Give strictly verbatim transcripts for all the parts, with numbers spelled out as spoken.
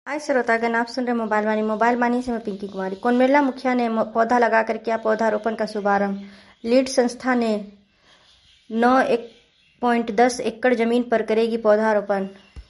हाय श्रोतागण, आप सुन रहे मोबाइल वाणी मोबाइल वाणी से मैं पिंकी कुमारी। कोनमेला मुखिया ने पौधा लगाकर किया पौधारोपण का शुभारंभ। लीड संस्था ने नौ एक पॉइंट दस एकड़ जमीन पर करेगी पौधारोपण।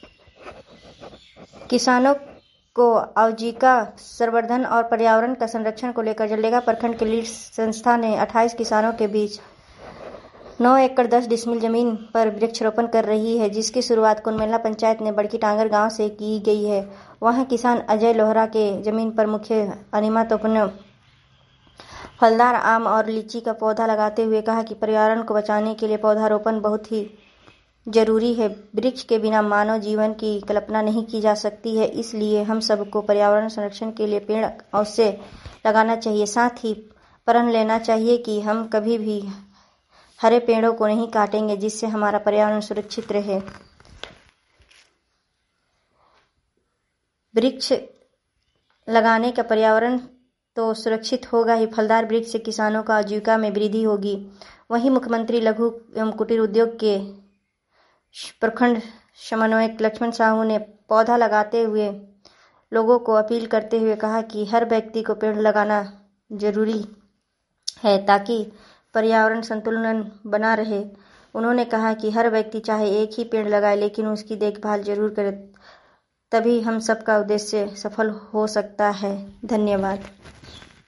किसानों को आजीविका संवर्धन और पर्यावरण का संरक्षण को लेकर जलेगा प्रखंड के लीड संस्था ने अट्ठाईस किसानों के बीच नौ एकड़ दस डिसमिल जमीन पर वृक्षारोपण कर रही है, जिसकी शुरुआत कोनमेला पंचायत ने बड़की टांगर गांव से की गई है। वहां किसान अजय लोहरा के जमीन पर मुख्य अनिमा तोपने फलदार आम और लीची का पौधा लगाते हुए कहा कि पर्यावरण को बचाने के लिए पौधारोपण बहुत ही जरूरी है। वृक्ष के बिना मानव जीवन की कल्पना नहीं की जा सकती है, इसलिए हम सबको पर्यावरण संरक्षण के लिए पेड़ अवश्य लगाना चाहिए। साथ ही प्रण लेना चाहिए कि हम कभी भी हरे पेड़ों को नहीं काटेंगे, जिससे हमारा पर्यावरण सुरक्षित रहे। वृक्ष लगाने का पर्यावरण तो सुरक्षित होगा ही, फलदार वृक्ष से किसानों का आजीविका में वृद्धि होगी। वहीं मुख्यमंत्री लघु एवं कुटीर उद्योग के प्रखंड समन्वयक लक्ष्मण साहू ने पौधा लगाते हुए लोगों को अपील करते हुए कहा कि हर व्यक्ति को पेड़ लगाना जरूरी है ताकि पर्यावरण संतुलन बना रहे। उन्होंने कहा कि हर व्यक्ति चाहे एक ही पेड़ लगाए, लेकिन उसकी देखभाल जरूर करे, तभी हम सबका उद्देश्य सफल हो सकता है। धन्यवाद।